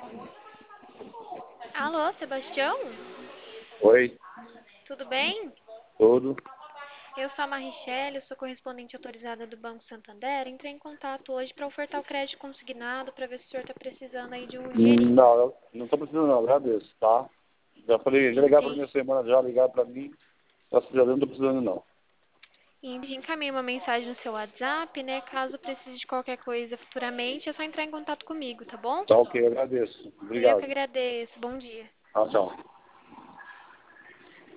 Alô, Sebastião? Oi, Tudo bem? tudo. Eu sou a Marichelle, eu sou correspondente autorizada do Banco Santander. Entrei em contato hoje para ofertar o crédito consignado para ver se o senhor está precisando aí de um dinheirinho. Não, eu não estou precisando não, agradeço, tá? Já falei, já ligaram para Entendi. minha semana, já ligaram para mim. Graças a Deus não estou precisando não. Encaminhei uma mensagem no seu WhatsApp, né? Caso precise de qualquer coisa futuramente, é só entrar em contato comigo, tá bom? Tá ok, agradeço. Eu que Obrigado. agradeço. Bom dia. Tchau, tchau.